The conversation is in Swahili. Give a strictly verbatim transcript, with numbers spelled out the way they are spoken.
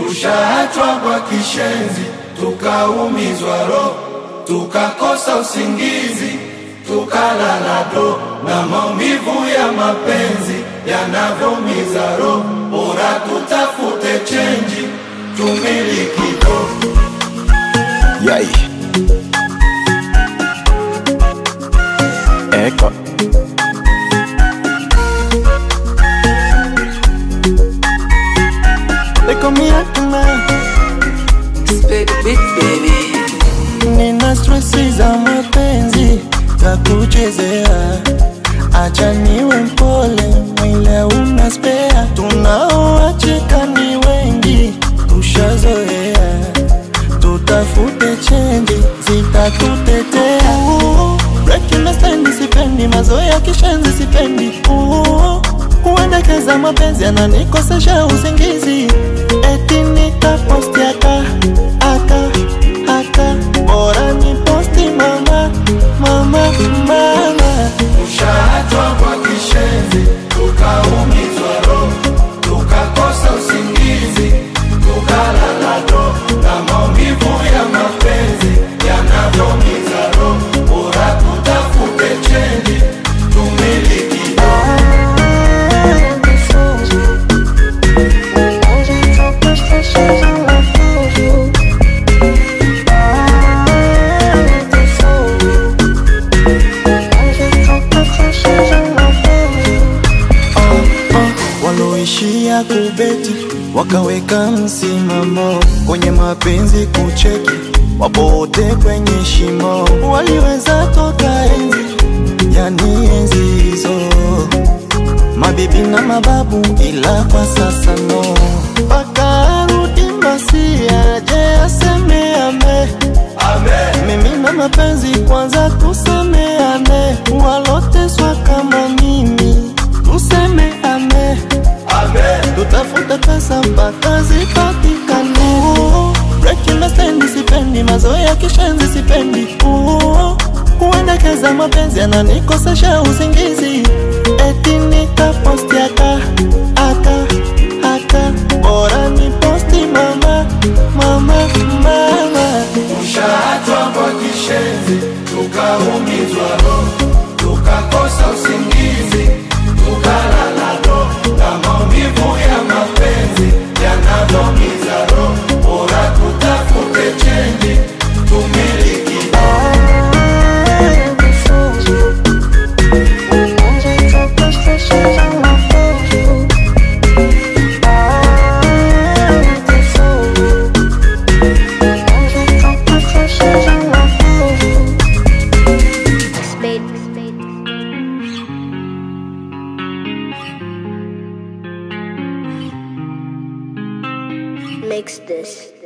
Tushaachwa kwa kishenzi, tukaumizwa roho, tukakosa usingizi, tukalala do, na maumivu ya mapenzi yanavyomiza roho. Bora tutafute chenji, tumiliki do. Yai Eko Eko miakuna Spade beat baby. Nina stressi za mapenzi za kuchezea, acha niwe mpole, mwile una spare. Tunaoachika ni wengi, tushazoea, tutafute change zitatutetea. Breaking the stand sipendi, mazoea kishenzi sipendi. Kuendekeza mapenzi yananikosesha usingizi. Eti nitaposti aka, aka, aka, bora ni posti mama, mama, mama. Tushaachwa kwa kishenzi, tukaumizwa roho, tukakosa usingizi, tukalala do, na maumivu ya mapenzi yanavyomiza roho. Bora tutafute chenji, tumiliki do. Waloishia kubeti wakaweka msimamo, kwenye mapenzi kucheki wapote kwenye shimo. Waliweza toka enzi, yani enzi hizo, mabibi na mababu, ila kwa sasa no. Pakarudi basi aje aseme ame, Amen. mimi na mapenzi kwanza tusemeane. Waloteswa kama mimi tuseme ame, Amen. tutafute pesa mpaka zipatikane. Breaking the stand sipendi, mazoea kishenzi sipendi. Kuendekeza mapenzi yananikosesha usingizi. Eti nitaposti aka, aka, aka, bora ni posti mama, mama, mama. Tushaachwa kwa kishenzi, tukaumizwa roho, tukakosa usingizi, tukalala do, na maumivu ya mapenzi yanavyomiza roho. Bora tutafute chenji, tumiliki do. Makes this.